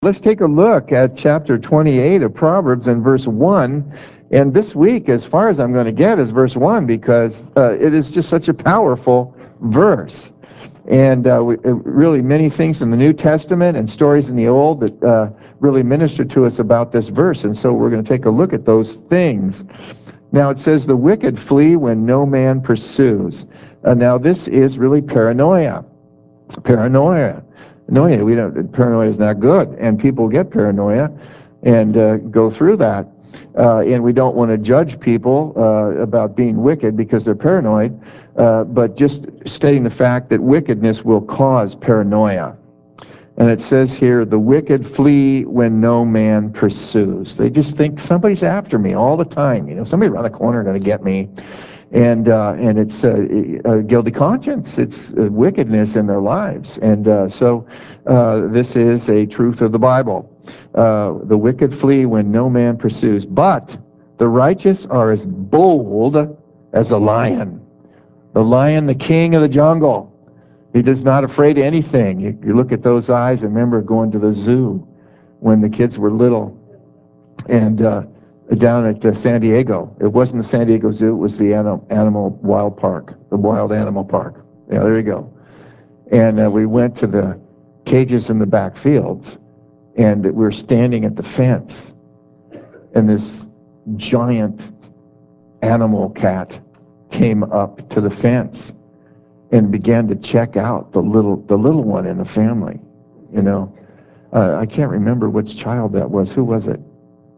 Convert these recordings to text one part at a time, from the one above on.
Let's take a look at chapter 28 of Proverbs and verse 1. And this week, as far as I'm going to get, is verse 1 because it is just such a powerful verse. And really many things in the New Testament and stories in the Old that really minister to us about this verse. And so we're going to take a look at those things. Now it says, the wicked flee when no man pursues. Now this is really paranoia. Paranoia. Paranoia is not good, and people get paranoia and go through that. And we don't want to judge people about being wicked because they're paranoid, but just stating the fact that wickedness will cause paranoia. And it says here, the wicked flee when no man pursues. They just think somebody's after me all the time. Somebody around the corner going to get me. And it's a guilty conscience. It's wickedness in their lives. And so this is a truth of the Bible. The wicked flee when no man pursues, but the righteous are as bold as a lion. The lion, the king of the jungle. He is not afraid of anything. You look at those eyes. I remember going to the zoo when the kids were little, and down at San Diego. It wasn't the San Diego Zoo. It was the animal wild park, the wild animal park. Yeah, there you go. And we went to the cages in the back fields, and we were standing at the fence, and this giant animal cat came up to the fence and began to check out the little one in the family. I can't remember which child that was. Who was it?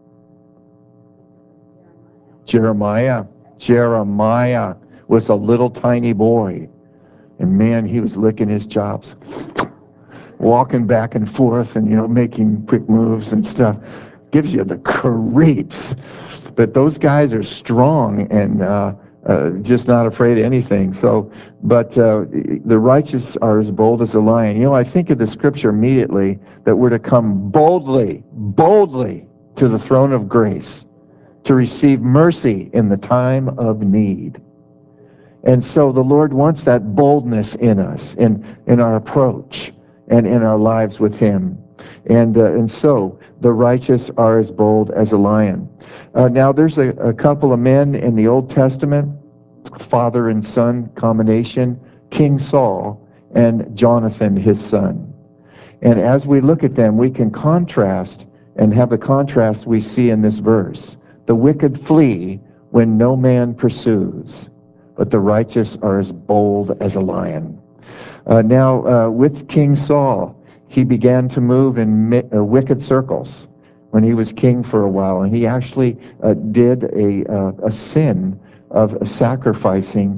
Jeremiah. Jeremiah was a little tiny boy. And man, he was licking his chops, walking back and forth and, making quick moves and stuff. Gives you the creeps. But those guys are strong and just not afraid of anything. But the righteous are as bold as a lion. I think of the scripture immediately that we're to come boldly to the throne of grace, to receive mercy in the time of need. And so the Lord wants that boldness in us, in our approach and in our lives with Him. And so the righteous are as bold as a lion. Now there's a couple of men in the Old Testament, father and son combination, King Saul and Jonathan, his son. And as we look at them, we can contrast and have the contrast we see in this verse. The wicked flee when no man pursues, but the righteous are as bold as a lion. Now, with King Saul, he began to move in wicked circles when he was king for a while, and he actually did a sin of sacrificing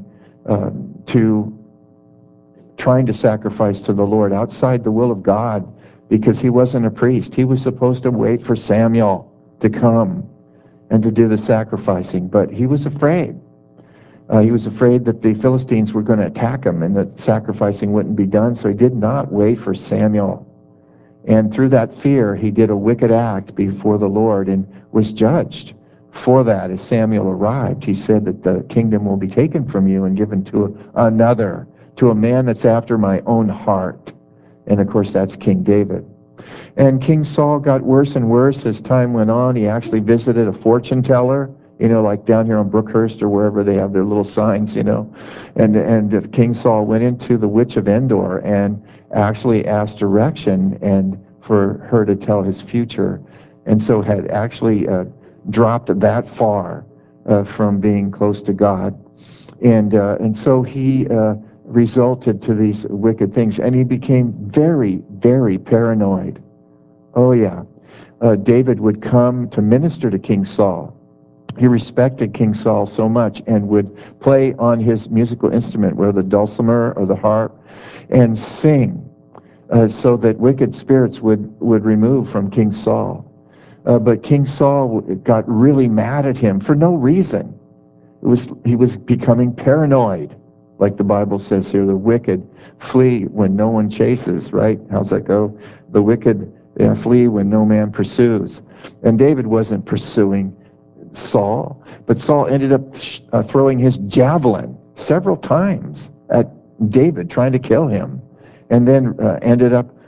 trying to sacrifice to the Lord outside the will of God, because he wasn't a priest. He was supposed to wait for Samuel to come and to do the sacrificing, but he was afraid. He was afraid that the Philistines were going to attack him and that sacrificing wouldn't be done, so he did not wait for Samuel. And through that fear, he did a wicked act before the Lord and was judged for that. As Samuel arrived, he said that the kingdom will be taken from you and given to another, to a man that's after my own heart. And of course, that's King David. And King Saul got worse and worse as time went on. He actually visited a fortune teller, like down here on Brookhurst or wherever they have their little signs, And King Saul went into the witch of Endor and actually asked direction and for her to tell his future. And so had actually dropped that far from being close to God. And so he resulted to these wicked things. And he became very, very paranoid. Oh, yeah. David would come to minister to King Saul. He respected King Saul so much and would play on his musical instrument, whether the dulcimer or the harp, and sing so that wicked spirits would remove from King Saul. But King Saul got really mad at him for no reason. He was becoming paranoid, like the Bible says here. The wicked flee when no one chases, right? How's that go? The wicked flee when no man pursues. And David wasn't pursuing Saul, but Saul ended up throwing his javelin several times at David, trying to kill him, and then ended up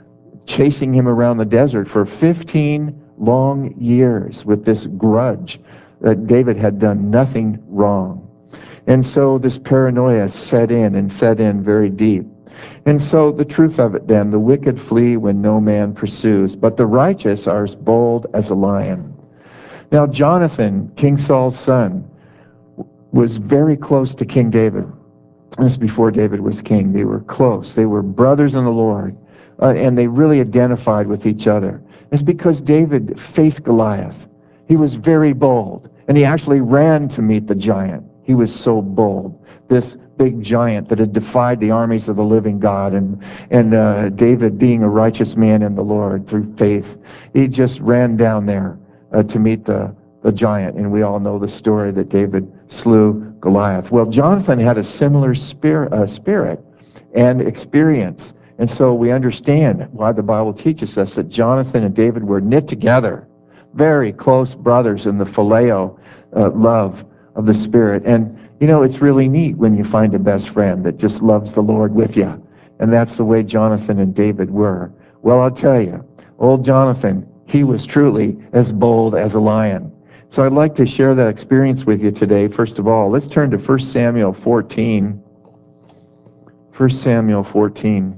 chasing him around the desert for 15 long years with this grudge that David had done nothing wrong. And so this paranoia set in very deep. And so the truth of it then, the wicked flee when no man pursues, but the righteous are as bold as a lion. Now Jonathan, King Saul's son, was very close to King David. This is before David was king. They were close. They were brothers in the Lord, and they really identified with each other. It's because David faced Goliath. He was very bold, and he actually ran to meet the giant. He was so bold, this big giant that had defied the armies of the living God, and David, being a righteous man in the Lord through faith, he just ran down there to meet the giant, and we all know the story that David slew Goliath. Well, Jonathan had a similar spirit and experience, and so we understand why the Bible teaches us that Jonathan and David were knit together, very close brothers in the phileo love of the Spirit. And you know, it's really neat when you find a best friend that just loves the Lord with you, and that's the way Jonathan and David were. Well, I'll tell you, old Jonathan, he was truly as bold as a lion. So I'd like to share that experience with you today. First of all, let's turn to 1 Samuel 14. 1 Samuel 14.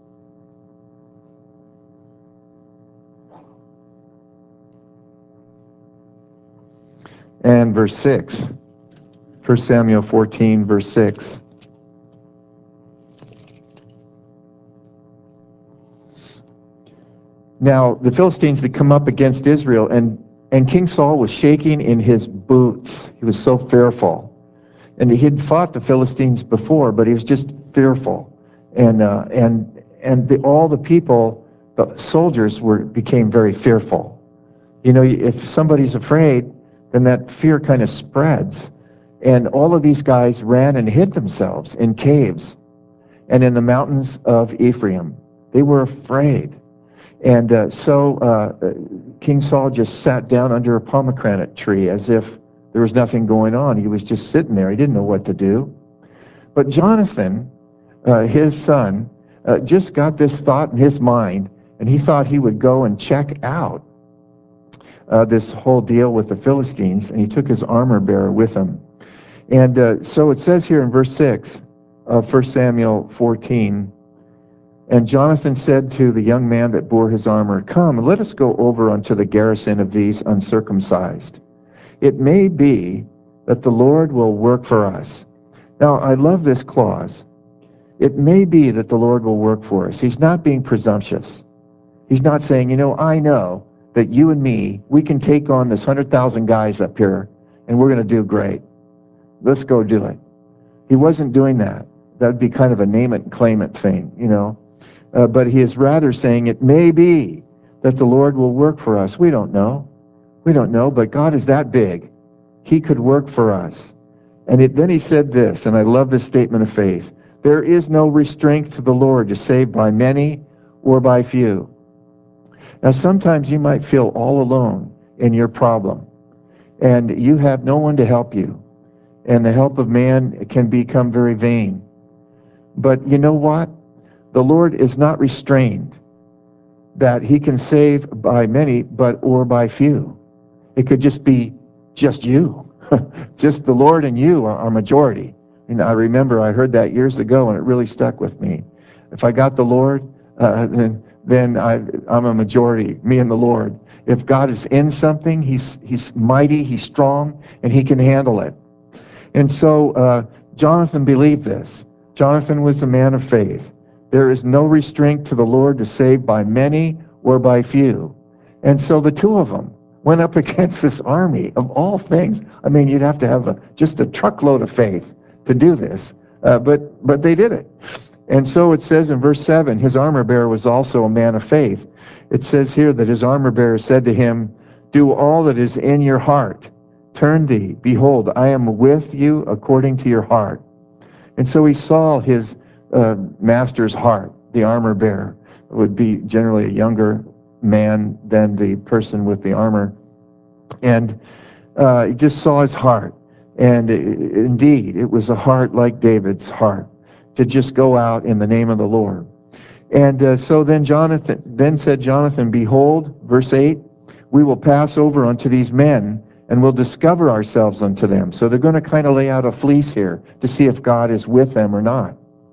And verse 6. 1 Samuel 14, verse 6. Now, the Philistines had come up against Israel, and King Saul was shaking in his boots. He was so fearful. And he had fought the Philistines before, but he was just fearful. And all the people, the soldiers, became very fearful. You know, if somebody's afraid, then that fear kind of spreads. And all of these guys ran and hid themselves in caves and in the mountains of Ephraim. They were afraid. And so King Saul just sat down under a pomegranate tree as if there was nothing going on. He was just sitting there. He didn't know what to do. But Jonathan, his son, just got this thought in his mind, and he thought he would go and check out this whole deal with the Philistines, and he took his armor bearer with him. And so it says here in verse 6 of 1 Samuel 14, and Jonathan said to the young man that bore his armor, "Come, let us go over unto the garrison of these uncircumcised. It may be that the Lord will work for us." Now, I love this clause. It may be that the Lord will work for us. He's not being presumptuous. He's not saying, you know that you and me, we can take on this 100,000 guys up here, and we're going to do great. Let's go do it. He wasn't doing that. That would be kind of a name it and claim it thing, but he is rather saying it may be that the Lord will work for us. We don't know. We don't know, but God is that big. He could work for us. And then he said this, and I love this statement of faith. There is no restraint to the Lord to save by many or by few. Now, sometimes you might feel all alone in your problem, and you have no one to help you. And the help of man can become very vain. But you know what? The Lord is not restrained that he can save by many, or by few. It could just be just you. Just the Lord and you are majority. And I remember I heard that years ago, and it really stuck with me. If I got the Lord, then I'm a majority, me and the Lord. If God is in something, he's mighty, he's strong, and he can handle it. And so Jonathan believed this. Jonathan was a man of faith. There is no restraint to the Lord to save by many or by few. And so the two of them went up against this army of all things. I mean, you'd have to have just a truckload of faith to do this, but they did it. And so it says in verse 7, his armor bearer was also a man of faith. It says here that his armor bearer said to him, "Do all that is in your heart. Turn thee, behold, I am with you according to your heart." And so he saw his master's heart. The armor bearer would be generally a younger man than the person with the armor. And he just saw his heart. And indeed, it was a heart like David's heart, to just go out in the name of the Lord. And so then said Jonathan, behold, verse 8, we will pass over unto these men, and will discover ourselves unto them. So they're going to kind of lay out a fleece here to see if God is with them or not.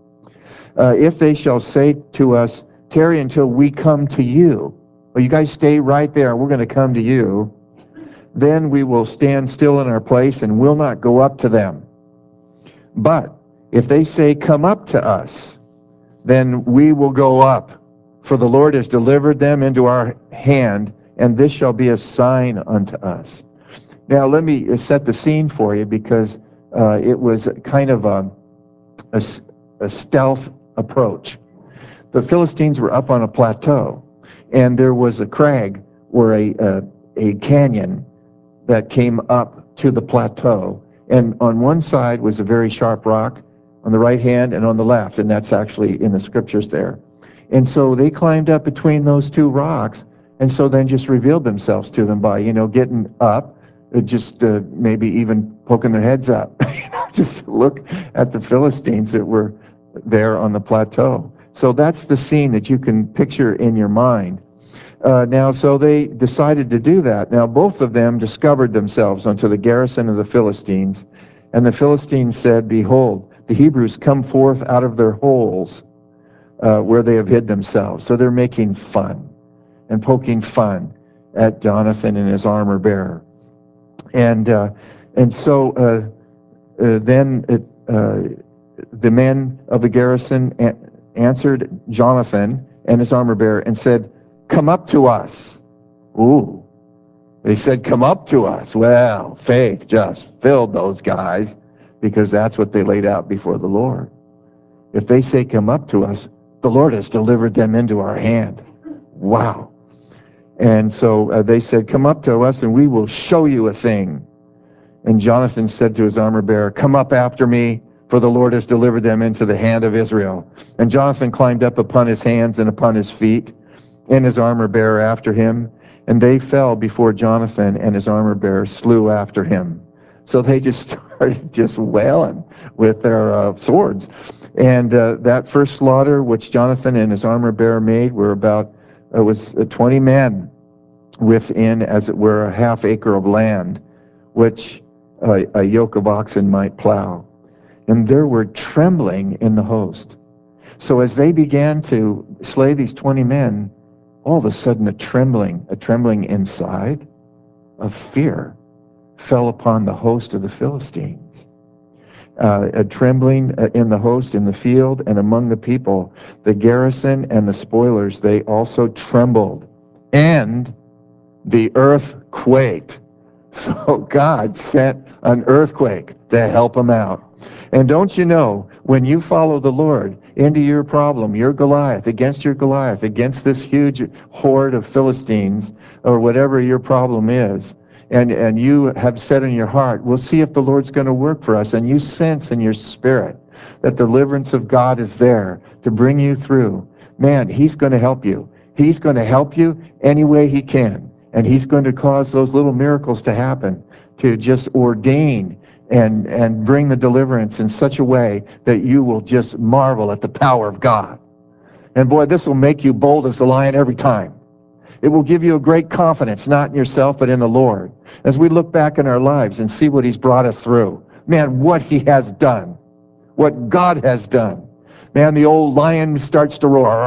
If they shall say to us, tarry until we come to you. Well, you guys stay right there. We're going to come to you. Then we will stand still in our place and will not go up to them. But if they say, come up to us, then we will go up. For the Lord has delivered them into our hand, and this shall be a sign unto us. Now, let me set the scene for you, because it was kind of a stealth approach. The Philistines were up on a plateau, and there was a crag or a canyon that came up to the plateau. And on one side was a very sharp rock, on the right hand and on the left, and that's actually in the scriptures there. And so they climbed up between those two rocks, and so then just revealed themselves to them by, getting up, just maybe even poking their heads up, just look at the Philistines that were there on the plateau. So that's the scene that you can picture in your mind. Now, so they decided to do that. Now, both of them discovered themselves unto the garrison of the Philistines. And the Philistines said, behold, the Hebrews come forth out of their holes where they have hid themselves. So they're making fun and poking fun at Jonathan and his armor bearer. And so then the men of the garrison answered Jonathan and his armor bearer and said, come up to us. Ooh. They said, come up to us. Well, faith just filled those guys, because that's what they laid out before the Lord. If they say, come up to us, the Lord has delivered them into our hand. Wow. And so they said, come up to us and we will show you a thing. And Jonathan said to his armor bearer, come up after me, for the Lord has delivered them into the hand of Israel. And Jonathan climbed up upon his hands and upon his feet, and his armor bearer after him. And they fell before Jonathan, and his armor bearer slew after him. So they just started just wailing with their swords. And that first slaughter, which Jonathan and his armor bearer made, was 20 men within, as it were, a half acre of land, which a yoke of oxen might plow. And there were trembling in the host. So as they began to slay these 20 men, all of a sudden a trembling inside of fear fell upon the host of the Philistines. A trembling in the host in the field and among the people. The garrison and the spoilers, they also trembled. And the earth quaked. So God sent an earthquake to help them out. And don't you know, when you follow the Lord into your problem, your Goliath, against this huge horde of Philistines, or whatever your problem is, and you have said in your heart, we'll see if the Lord's going to work for us, and you sense in your spirit that the deliverance of God is there to bring you through, man, he's going to help you. He's going to help you any way he can. And he's going to cause those little miracles to happen, to just ordain and bring the deliverance in such a way that you will just marvel at the power of God. And boy, this will make you bold as the lion every time. It will give you a great confidence, not in yourself, but in the Lord. As we look back in our lives and see what he's brought us through, man, what he has done, what God has done. Man, the old lion starts to roar.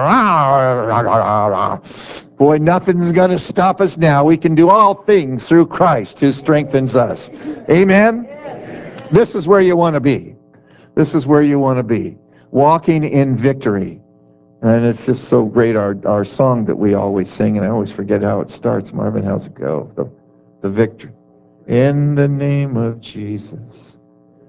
Boy, nothing's going to stop us now. We can do all things through Christ who strengthens us. Amen? This is where you want to be. This is where you want to be. Walking in victory. And it's just so great, our song that we always sing, and I always forget how it starts. Marvin, how's it go? The victory. In the name of Jesus.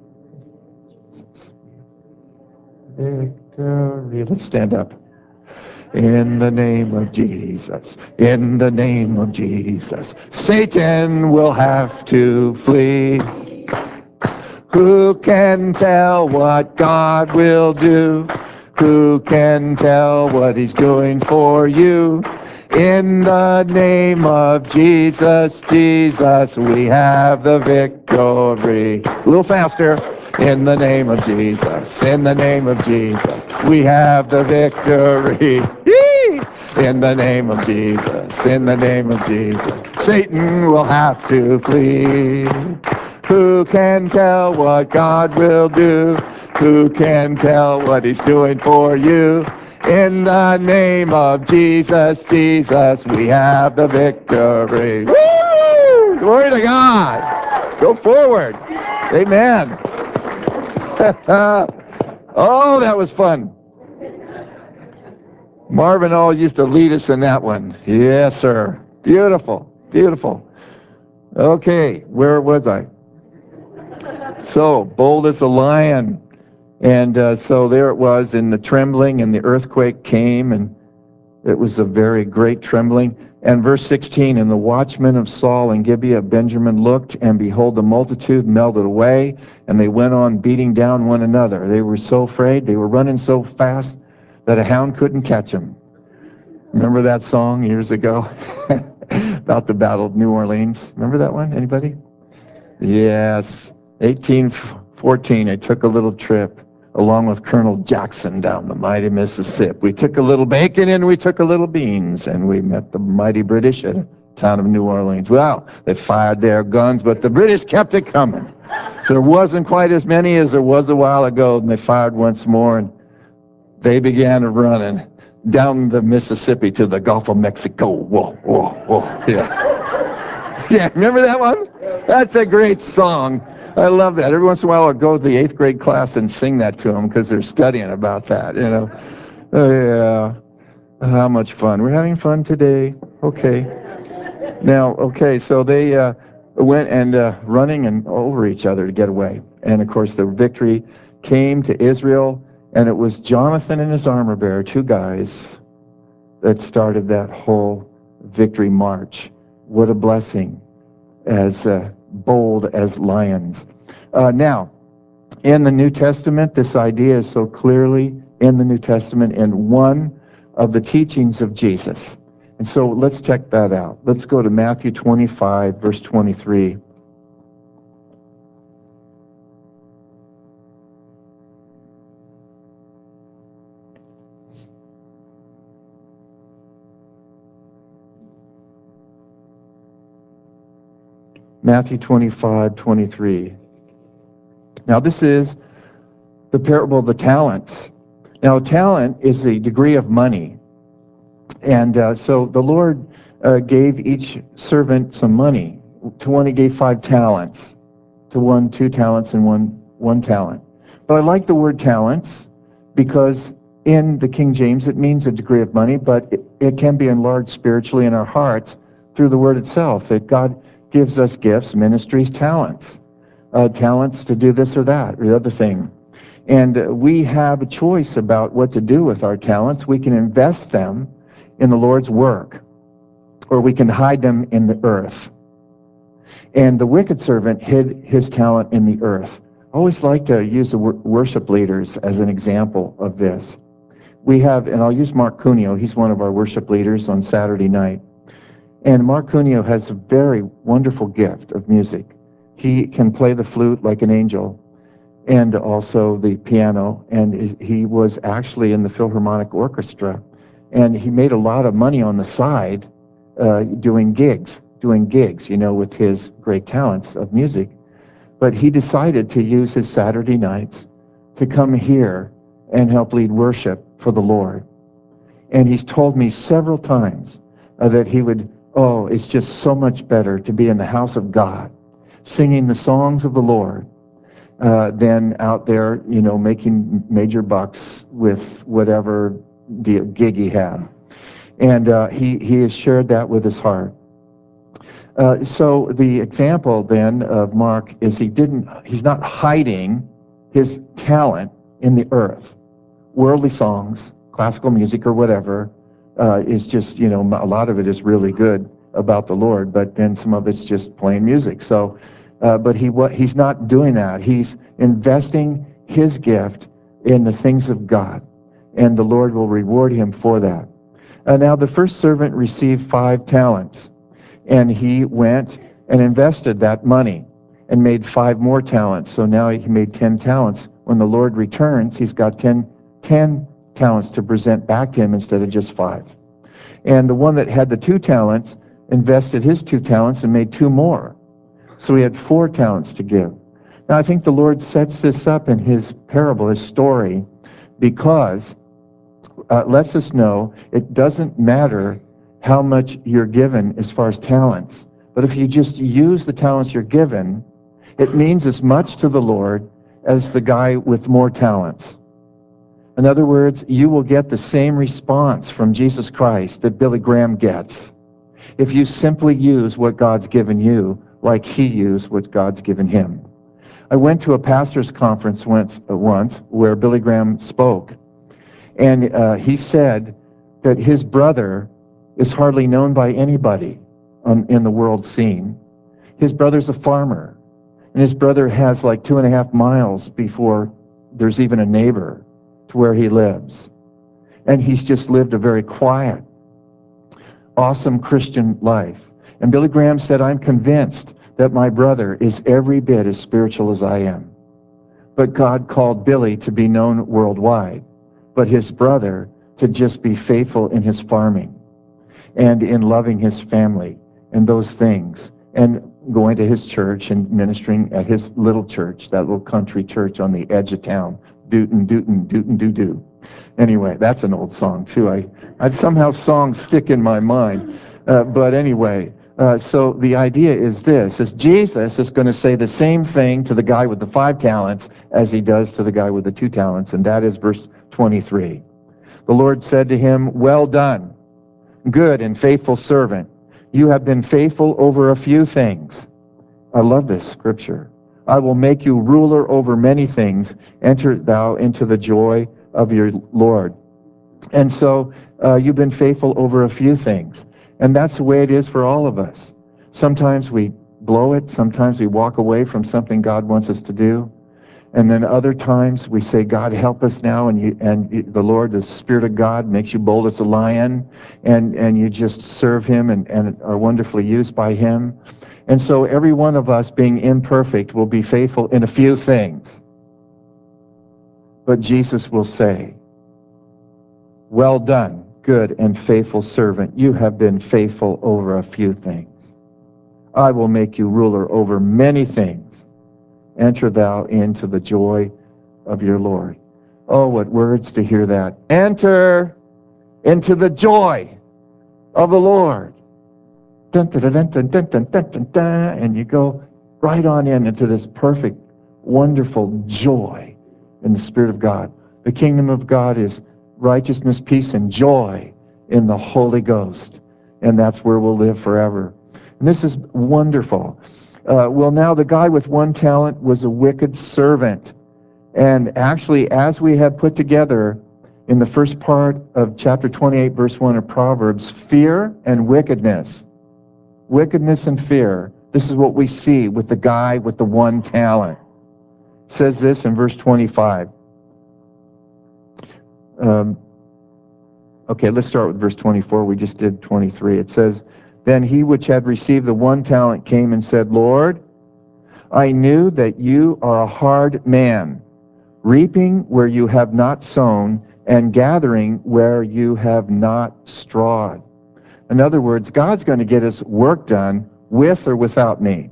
Victory. Let's stand up. In the name of Jesus. In the name of Jesus. Satan will have to flee. Who can tell what God will do? Who can tell what he's doing for you? In the name of Jesus, Jesus, we have the victory. A little faster. In the name of Jesus, in the name of Jesus, we have the victory. In the name of Jesus, in the name of Jesus, Satan will have to flee. Who can tell what God will do? Who can tell what he's doing for you? In the name of Jesus, Jesus, we have the victory. Woo! Glory to God. Go forward. Amen. Oh, that was fun. Marvin always used to lead us in that one. Yes, sir. Beautiful. Beautiful. Okay, where was I? So, bold as a lion. And so there it was, and the trembling and the earthquake came, and it was a very great trembling. And verse 16, and the watchmen of Saul and Gibeah of Benjamin looked, and behold, the multitude melted away, and they went on beating down one another. They were so afraid, they were running so fast that a hound couldn't catch them. Remember that song years ago about the Battle of New Orleans? Remember that one? Anybody? Yes. 1814, I took a little trip along with Colonel Jackson down the mighty Mississippi. We took a little bacon and we took a little beans, and we met the mighty British at the town of New Orleans. Well, they fired their guns, but the British kept it coming. There wasn't quite as many as there was a while ago, and they fired once more, and they began running down the Mississippi to the Gulf of Mexico. Whoa, whoa, whoa. Yeah. Yeah, remember that one? That's a great song. I love that. Every once in a while I'll go to the 8th grade class and sing that to them because they're studying about that, you know. Oh, yeah. How much fun. We're having fun today. Okay. Now, okay, so they went and running and over each other to get away. And, of course, the victory came to Israel, and it was Jonathan and his armor bearer, 2 guys, that started that whole victory march. What a blessing, as bold as lions. Now, in the New Testament, this idea is so clearly in the New Testament in one of the teachings of Jesus. And so let's check that out. Let's go to Matthew 25, verse 23. Matthew 25, 23. Now, this is the parable of the talents. Now, a talent is a degree of money. And so the Lord gave each servant some money. To one, he gave 5 talents. To one, 2 talents, and one talent. But I like the word talents because in the King James it means a degree of money, but it can be enlarged spiritually in our hearts through the word itself, that God gives us gifts, ministries, talents. Talents to do this or that or the other thing. And we have a choice about what to do with our talents. We can invest them in the Lord's work, or we can hide them in the earth. And the wicked servant hid his talent in the earth. I always like to use the worship leaders as an example of this. We have, and I'll use Mark Cuneo, he's one of our worship leaders on Saturday night. And Mark Cuneo has a very wonderful gift of music. He can play the flute like an angel, and also the piano, and he was actually in the Philharmonic Orchestra, and he made a lot of money on the side doing gigs, you know, with his great talents of music. But he decided to use his Saturday nights to come here and help lead worship for the Lord. And he's told me several times that he would, oh, it's just so much better to be in the house of God, singing the songs of the Lord, than out there, you know, making major bucks with whatever gig he had. And he has shared that with his heart. So the example then of Mark is he's not hiding his talent in the earth. Worldly songs, classical music or whatever, is just, you know, a lot of it is really good about the Lord, but then some of it's just plain music. So, but he's not doing that. He's investing his gift in the things of God, and the Lord will reward him for that. Now the first servant received 5 talents, and he went and invested that money. and made 5 more talents. So now he made 10 talents. When the Lord returns, he's got 10 talents to present back to him instead of just 5. And the one that had the 2 talents invested his 2 talents and made 2 more. So he had 4 talents to give. Now I think the Lord sets this up in his parable, his story, because lets us know it doesn't matter how much you're given as far as talents. But if you just use the talents you're given, it means as much to the Lord as the guy with more talents. In other words, you will get the same response from Jesus Christ that Billy Graham gets if you simply use what God's given you like he used what God's given him. I went to a pastor's conference once where Billy Graham spoke, and he said that his brother is hardly known by anybody in the world scene. His brother's a farmer, and his brother has like 2.5 miles before there's even a neighbor to where he lives. And he's just lived a very quiet, awesome Christian life. And Billy Graham said, I'm convinced that my brother is every bit as spiritual as I am. But God called Billy to be known worldwide, but his brother to just be faithful in his farming and in loving his family and those things, and going to his church and ministering at his little church, that little country church on the edge of town. Dootin', dootin', dootin', doo-doo. Anyway, that's an old song too. I'd somehow songs stick in my mind. But anyway, so the idea is this, is Jesus is going to say the same thing to the guy with the 5 talents as he does to the guy with the 2 talents, and that is verse 23. The Lord said to him, well done, good and faithful servant. You have been faithful over a few things. I love this scripture. I will make you ruler over many things. Enter thou into the joy of your Lord. And so you've been faithful over a few things. And that's the way it is for all of us. Sometimes we blow it. Sometimes we walk away from something God wants us to do. And then other times we say, God, help us now. And the Lord, the Spirit of God, makes you bold as a lion. And you just serve him and are wonderfully used by him. And so every one of us, being imperfect, will be faithful in a few things. But Jesus will say, well done, good and faithful servant. You have been faithful over a few things. I will make you ruler over many things. Enter thou into the joy of your Lord. Oh, what words to hear that. Enter into the joy of the Lord. Dun, dun, dun, dun, dun, dun, dun, dun, dun, and you go right on into this perfect, wonderful joy in the Spirit of God. The kingdom of God is righteousness, peace, and joy in the Holy Ghost. And that's where we'll live forever. And this is wonderful. Well, now the guy with 1 talent was a wicked servant. And actually, as we have put together in the first part of chapter 28, verse 1 of Proverbs, fear and wickedness. Wickedness and fear. This is what we see with the guy with the 1 talent. It says this in verse 25. Okay, let's start with verse 24. We just did 23. It says, then he which had received the 1 talent came and said, Lord, I knew that you are a hard man, reaping where you have not sown, and gathering where you have not strawed. In other words, God's going to get his work done with or without me.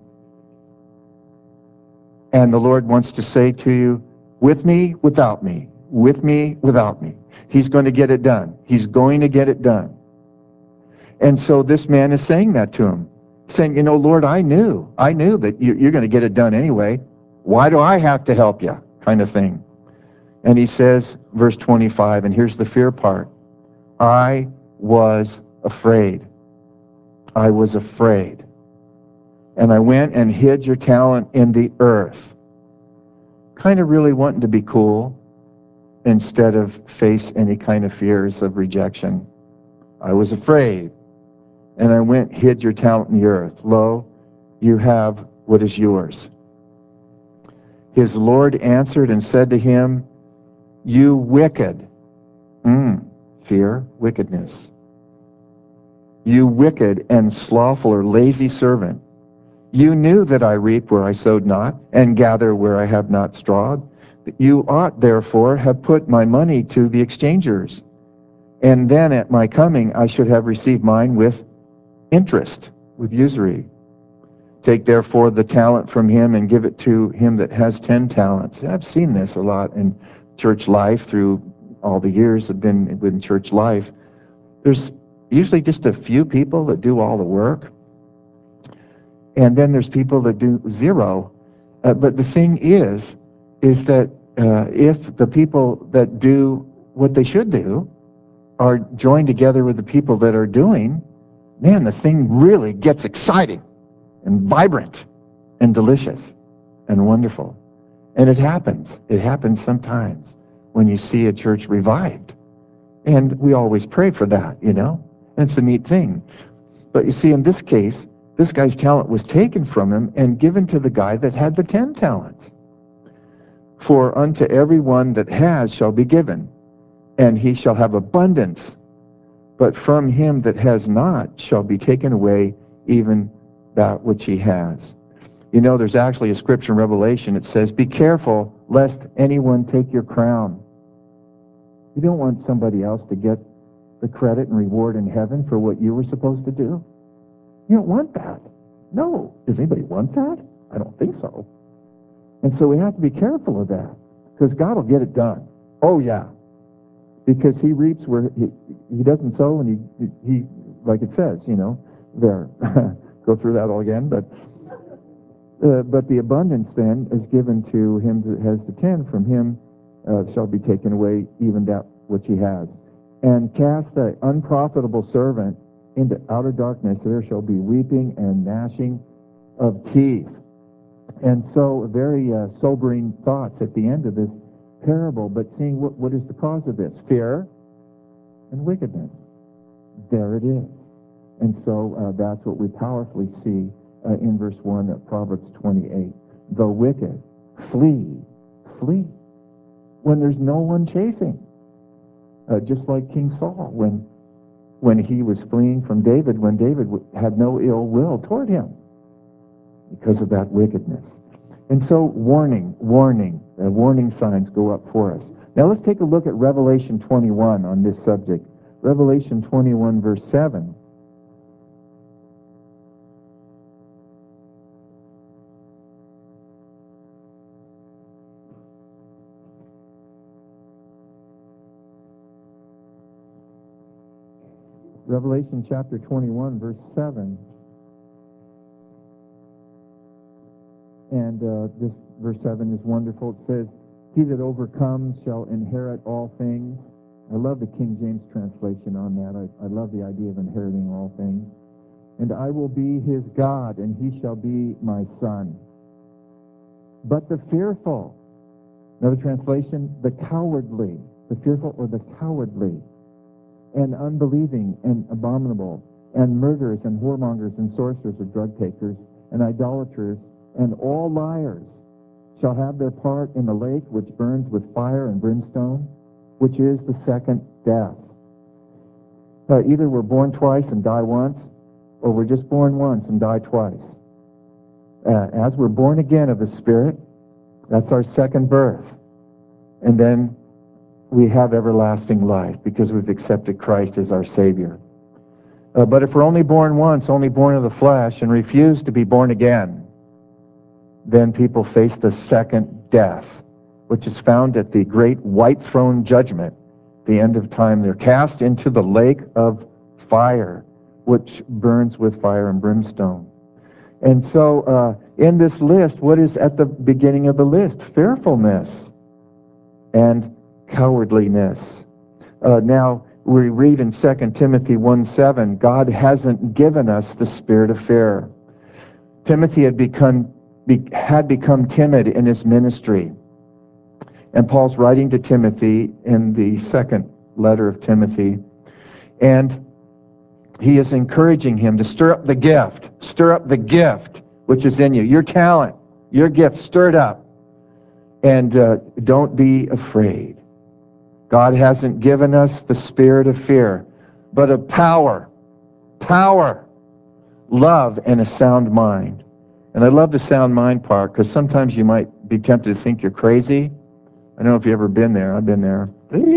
And the Lord wants to say to you, with me, without me, with me, without me. He's going to get it done. He's going to get it done. And so this man is saying that to him, saying, you know, Lord, I knew that you're going to get it done anyway. Why do I have to help you? Kind of thing. And he says, verse 25, and here's the fear part. I was afraid. I was afraid. And I went and hid your talent in the earth. Kind of really wanting to be cool instead of face any kind of fears of rejection. I was afraid. And I went, hid your talent in the earth. Lo, you have what is yours. His Lord answered and said to him, you wicked. Fear, wickedness. You wicked and slothful or lazy servant. You knew that I reap where I sowed not, and gather where I have not strawed. You ought therefore have put my money to the exchangers, and then at my coming I should have received mine with interest, with usury. Take therefore the talent from him and give it to him that has 10 talents. I've seen this a lot in church life through all the years I've been in church life. There's usually just a few people that do all the work, and then there's people that do zero. But the thing is that if the people that do what they should do are joined together with the people that are doing, man, the thing really gets exciting and vibrant and delicious and wonderful. And it happens. It happens sometimes when you see a church revived. And we always pray for that, you know? And it's a neat thing. But you see, in this case, this guy's talent was taken from him and given to the guy that had the 10 talents. For unto every one that has shall be given, and he shall have abundance. But from him that has not shall be taken away even that which he has. You know, there's actually a scripture in Revelation that says, be careful lest anyone take your crown. You don't want somebody else to get the credit and reward in heaven for what you were supposed to do. You don't want that. No. Does anybody want that? I don't think so. And so we have to be careful of that, because God will get it done. Oh, yeah. Because he reaps where he doesn't sow, and he like it says, you know, there. Go through that all again. But the abundance then is given to him that has the 10. From him shall be taken away even that which he has. And cast the unprofitable servant into outer darkness. There shall be weeping and gnashing of teeth. And so very sobering thoughts at the end of this parable, but seeing what is the cause of this? Fear and wickedness. There it is. And so that's what we powerfully see in verse 1 of Proverbs 28. The wicked flee when there's no one chasing. Just like King Saul, when he was fleeing from David, when David had no ill will toward him because of that wickedness. And so warning signs go up for us. Now let's take a look at Revelation 21 on this subject. Revelation 21 verse 7. Revelation chapter 21 verse 7. And this verse 7 is wonderful. It says, he that overcomes shall inherit all things. I love the King James translation on that. I love the idea of inheriting all things. And I will be his God, and he shall be my son. But the fearful, another translation, the cowardly, the fearful or the cowardly, and unbelieving and abominable, and murderers and whoremongers and sorcerers or drug takers and idolaters and all liars shall have their part in the lake which burns with fire and brimstone, which is the second death. Either we're born twice and die once, or we're just born once and die twice. As we're born again of the Spirit, that's our second birth. And then we have everlasting life because we've accepted Christ as our Savior. But if we're only born once, only born of the flesh, and refuse to be born again, then people face the second death, which is found at the great white throne judgment, the end of time. They're cast into the lake of fire, which burns with fire and brimstone. And so in this list, what is at the beginning of the list? Fearfulness and cowardliness. Now, we read in 2 Timothy 1:7, God hasn't given us the spirit of fear. Timothy had become timid in his ministry. And Paul's writing to Timothy in the second letter of Timothy, and he is encouraging him to stir up the gift which is in you, your talent, your gift, stir it up, and don't be afraid. God hasn't given us the spirit of fear, but of power, love, and a sound mind. And I love the sound mind part, because sometimes you might be tempted to think you're crazy. I don't know if you've ever been there. I've been there.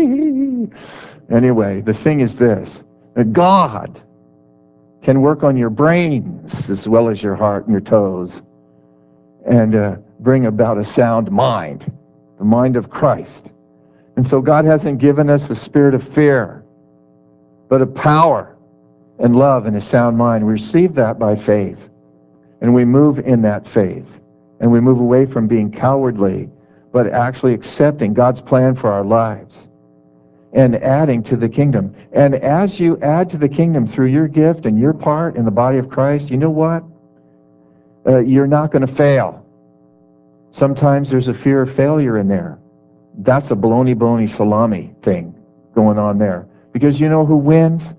Anyway, the thing is this, that God can work on your brains as well as your heart and your toes, and bring about a sound mind, the mind of Christ. And so God hasn't given us the spirit of fear, but of power and love and a sound mind. We receive that by faith, and we move in that faith, and we move away from being cowardly, but actually accepting God's plan for our lives and adding to the kingdom. And as you add to the kingdom through your gift and your part in the body of Christ, you know what? You're not going to fail. Sometimes there's a fear of failure in there. That's a baloney salami thing going on there. Because you know who wins?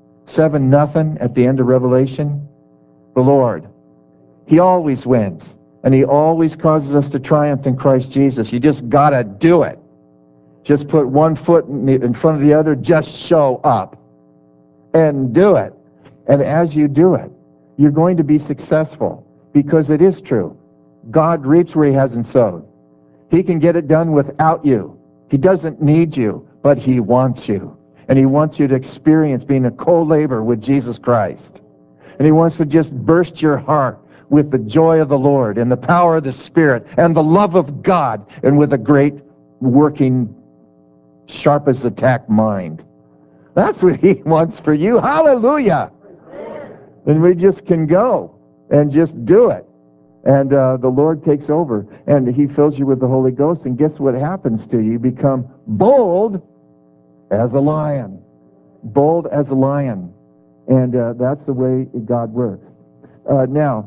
7-0 at the end of Revelation? The Lord. He always wins. And he always causes us to triumph in Christ Jesus. You just got to do it. Just put one foot in front of the other. Just show up and do it. And as you do it, you're going to be successful, because it is true. God reaps where he hasn't sowed. He can get it done without you. He doesn't need you, but he wants you. And he wants you to experience being a co-laborer with Jesus Christ. And he wants to just burst your heart with the joy of the Lord and the power of the Spirit and the love of God, and with a great working, sharp as a tack mind. That's what he wants for you. Hallelujah. And we just can go and just do it. And the Lord takes over, and he fills you with the Holy Ghost. And guess what happens to you? You become bold as a lion. Bold as a lion. And that's the way God works. Now,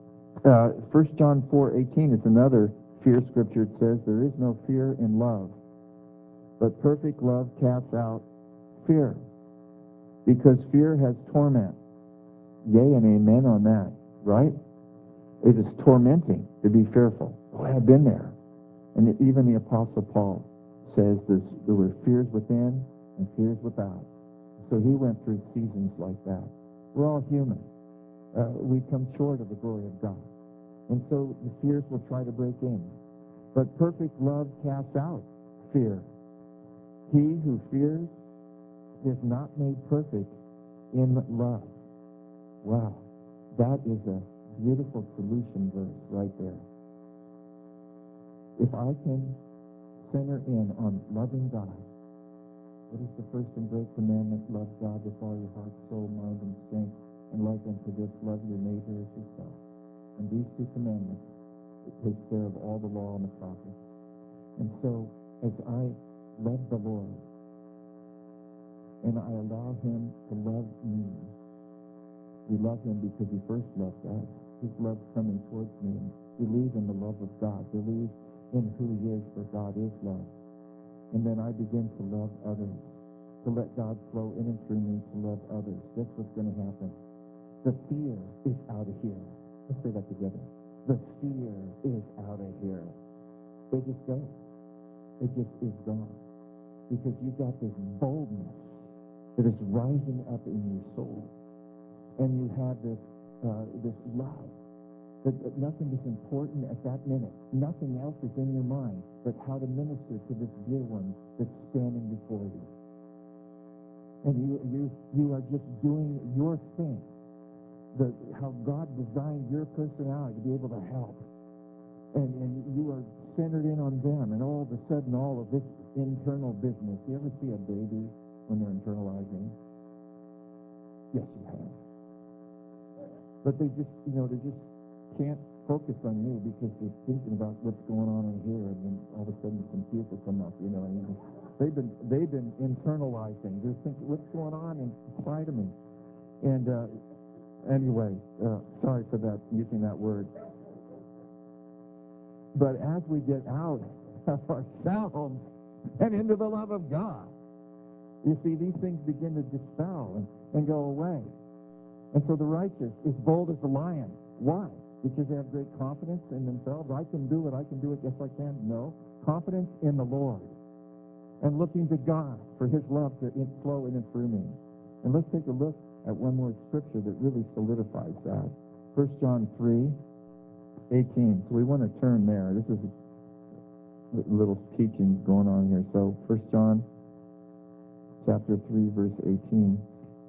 1 John 4:18 is another fear scripture. It says, there is no fear in love, but perfect love casts out fear, because fear has torment. Yea and amen on that, right? It is tormenting to be fearful. Boy, I've been there. And even the Apostle Paul says there were fears within and fears without. So he went through seasons like that. We're all human. We come short of the glory of God. And so the fears will try to break in. But perfect love casts out fear. He who fears is not made perfect in love. Wow. That is a beautiful solution verse right there. If I can center in on loving God, what is the first and great commandment? Love God with all your heart, soul, mind, and strength, and like unto this, love your neighbor as yourself. And these two commandments, it takes care of all the law and the prophets. And so, as I love the Lord, and I allow him to love me, we love him because he first loved us. His love coming towards me. And believe in the love of God. Believe in who he is, for God is love. And then I begin to love others, to let God flow in and through me to love others. That's what's going to happen. The fear is out of here. Let's say that together. The fear is out of here. It just goes. It just is gone. Because you've got this boldness that is rising up in your soul. And you have this love. That nothing is important at that minute. Nothing else is in your mind but how to minister to this dear one that's standing before you. And you are just doing your thing. How God designed your personality to be able to help. And you are centered in on them, and all of a sudden all of this internal business. You ever see a baby when they're internalizing? Yes, you have. But they just can't focus on you because they're thinking about what's going on in here, and then all of a sudden some tears will come up. They've been internalizing. They're thinking, what's going on inside of me? And anyway, sorry for that, using that word. But as we get out of ourselves and into the love of God, you see, these things begin to dispel and go away. And so the righteous is bold as a lion. Why? Because they have great confidence in themselves. I can do it. Yes, I can. No. Confidence in the Lord. And looking to God for his love to flow in and through me. And let's take a look at one more scripture that really solidifies that. 1 John 3. 18. So we want to turn there. This is a little teaching going on here. So 1 John chapter 3, verse 18.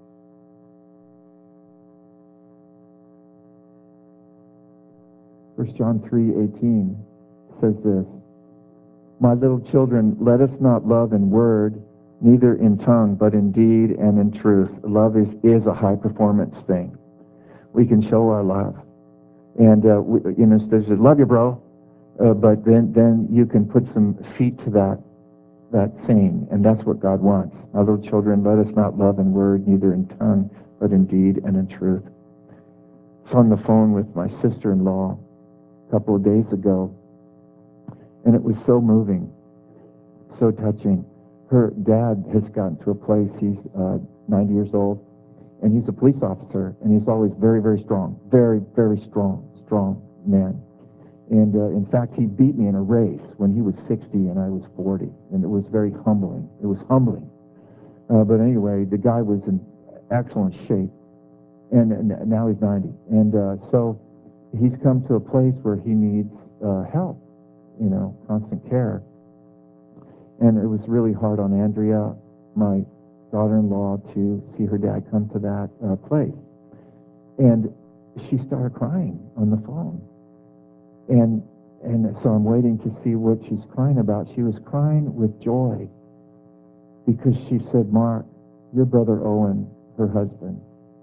First John 3:18 says this, "My little children, let us not love in word, neither in tongue, but in deed and in truth." Love is a high-performance thing. We can show our love. And, there's love you, bro. But then you can put some feet to that saying, and that's what God wants. My little children, let us not love in word, neither in tongue, but in deed and in truth. I was on the phone with my sister-in-law a couple of days ago, and it was so moving, so touching. Her dad has gotten to a place, he's 90 years old, and he's a police officer, and he's always very, very strong, very, very strong man. And in fact, he beat me in a race when he was 60 and I was 40, and it was very humbling. It was humbling. But anyway, the guy was in excellent shape, and now he's 90. And so he's come to a place where he needs help, constant care. And it was really hard on Andrea, my daughter-in-law, to see her dad come to that place. And she started crying on the phone. And so I'm waiting to see what she's crying about. She was crying with joy because she said, "Mark, your brother Owen, her husband,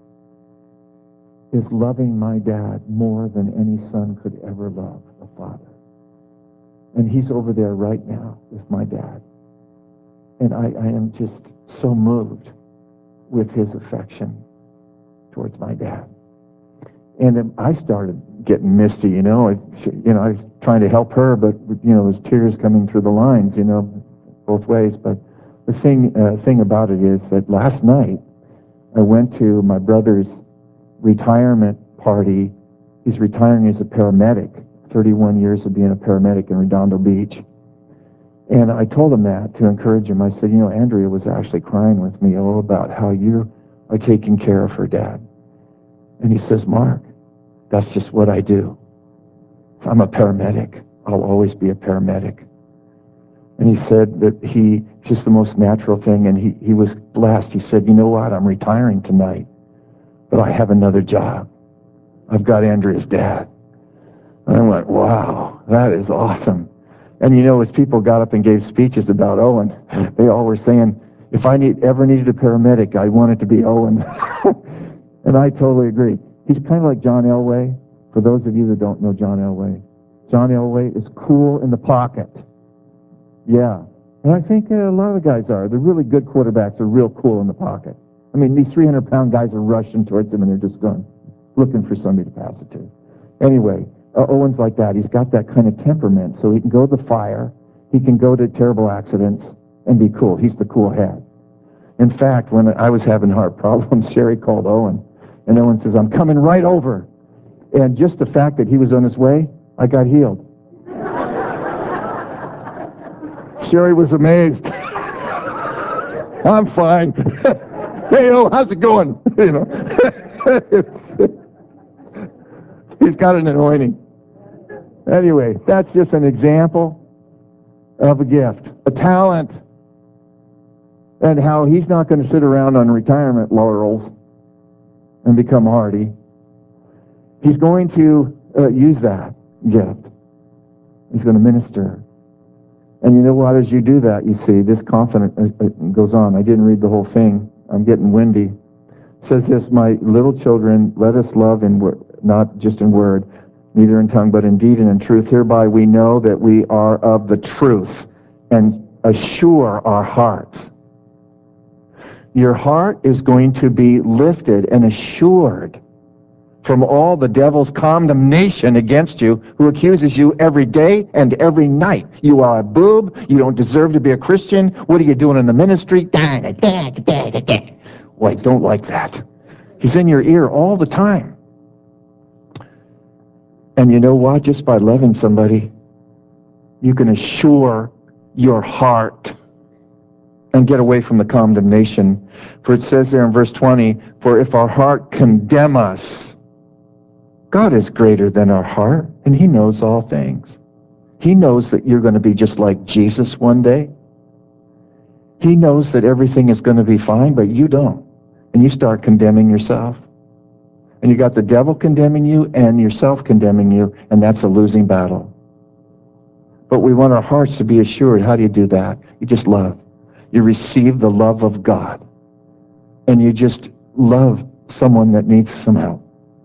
is loving my dad more than any son could ever love a father. And he's over there right now with my dad. And I am just so moved with his affection towards my dad." And then I started getting misty, I was trying to help her, but, there's tears coming through the lines, both ways. But the thing about it is that last night I went to my brother's retirement party. He's retiring as a paramedic, 31 years of being a paramedic in Redondo Beach. And I told him that to encourage him. I said, Andrea was actually crying with me all about how you are taking care of her dad. And he says, "Mark, that's just what I do. So I'm a paramedic. I'll always be a paramedic." And he said that just the most natural thing, and he was blessed. He said, "You know what? I'm retiring tonight, but I have another job. I've got Andrea's dad." And I went, wow, that is awesome. And as people got up and gave speeches about Owen, they all were saying, if I ever needed a paramedic, I want it to be Owen. And I totally agree. He's kind of like John Elway. For those of you that don't know John Elway, John Elway is cool in the pocket. Yeah. And I think a lot of the guys are. The really good quarterbacks are real cool in the pocket. I mean, these 300-pound guys are rushing towards him, and they're just looking for somebody to pass it to. Anyway, Owen's like that. He's got that kind of temperament, so he can go to the fire, he can go to terrible accidents, and be cool. He's the cool head. In fact, when I was having heart problems, Sherry called Owen, and Owen says, "I'm coming right over." And just the fact that he was on his way, I got healed. Sherry was amazed. "I'm fine." "Hey, how's it going?" He's got an anointing. Anyway, that's just an example of a gift, a talent, and how he's not going to sit around on retirement laurels and become hardy. He's going to use that gift. He's going to minister. And you know what? As you do that, you see, this confidence goes on. I didn't read the whole thing. I'm getting windy. It says this, "My little children, let us love not just in word, neither in tongue, but in deed and in truth. Hereby we know that we are of the truth and assure our hearts." Your heart is going to be lifted and assured from all the devil's condemnation against you, who accuses you every day and every night. You are a boob. You don't deserve to be a Christian. What are you doing in the ministry? Well, I don't like that. He's in your ear all the time. And you know what? Just by loving somebody, you can assure your heart and get away from the condemnation. For it says there in verse 20, "For if our heart condemn us," God is greater than our heart, and he knows all things. He knows that you're going to be just like Jesus one day. He knows that everything is going to be fine, but you don't. And you start condemning yourself. And you got the devil condemning you and yourself condemning you, and that's a losing battle. But we want our hearts to be assured. How do you do that? You just love. You receive the love of God. And you just love someone that needs some help.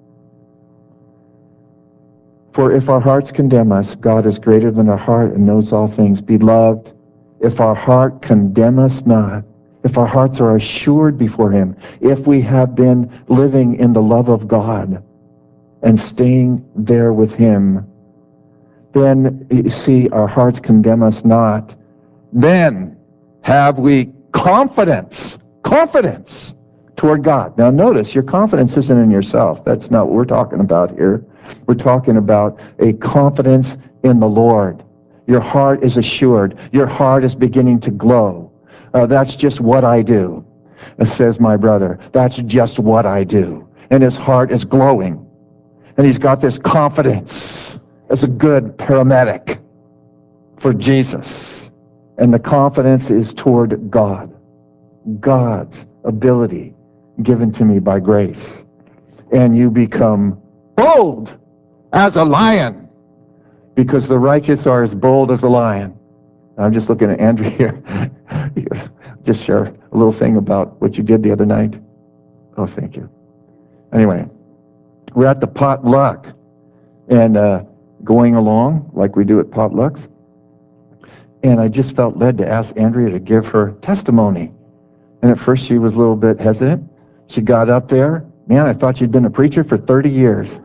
For if our hearts condemn us, God is greater than our heart and knows all things. Beloved, if our heart condemn us not, if our hearts are assured before him, if we have been living in the love of God and staying there with him, then, you see, our hearts condemn us not. Then have we confidence toward God. Now notice, your confidence isn't in yourself. That's not what we're talking about here. We're talking about a confidence in the Lord. Your heart is assured. Your heart is beginning to glow. That's just what I do, says my brother. That's just what I do. And his heart is glowing. And he's got this confidence as a good paramedic for Jesus. And the confidence is toward God. God's ability given to me by grace. And you become bold as a lion, because the righteous are as bold as a lion. I'm just looking at Andrew here. Just share a little thing about what you did the other night. Oh, thank you. Anyway, we're at the potluck, and going along like we do at potlucks, and I just felt led to ask Andrea to give her testimony. And at first she was a little bit hesitant. She got up there. Man, I thought you'd been a preacher for 30 years.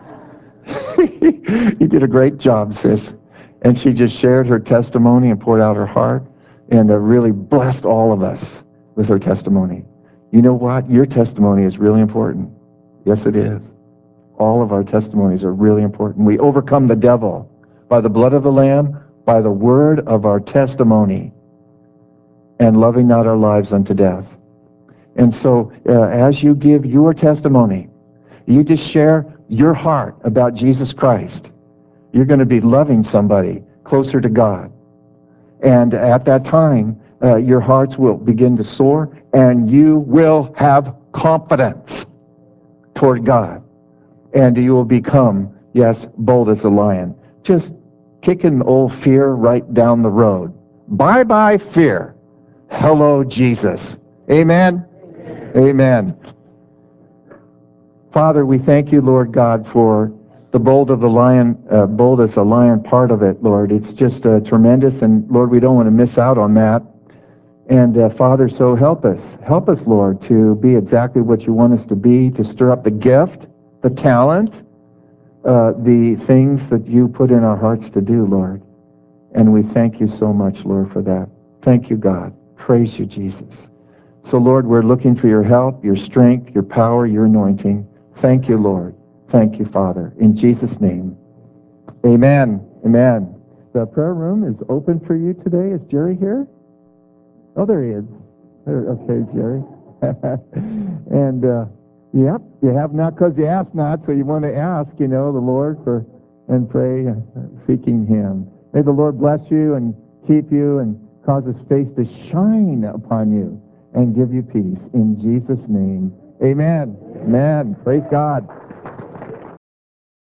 You did a great job, sis. And she just shared her testimony and poured out her heart and really blessed all of us with her testimony. You know what? Your testimony is really important. Yes, it is. All of our testimonies are really important. We overcome the devil by the blood of the Lamb, by the word of our testimony, and loving not our lives unto death. And so as you give your testimony, you just share your heart about Jesus Christ. You're going to be loving somebody closer to God. And at that time, your hearts will begin to soar, and you will have confidence toward God. And you will become, yes, bold as a lion. Just kicking old fear right down the road. Bye-bye fear. Hello, Jesus. Amen? Amen. Father, we thank you, Lord God, for the bold of the lion, bold as a lion part of it, Lord. It's just tremendous, and Lord, we don't want to miss out on that. And Father, so help us. Help us, Lord, to be exactly what you want us to be, to stir up the gift, the talent, the things that you put in our hearts to do, Lord. And we thank you so much, Lord, for that. Thank you, God. Praise you, Jesus. So, Lord, we're looking for your help, your strength, your power, your anointing. Thank you, Lord. Thank you, Father. In Jesus' name, amen. Amen. The prayer room is open for you today. Is Jerry here? Oh, there he is. Okay, Jerry. And, yep, you have not because you ask not, so you want to ask, the Lord for, and pray, seeking him. May the Lord bless you and keep you and cause his face to shine upon you and give you peace. In Jesus' name, amen. Amen. Praise God.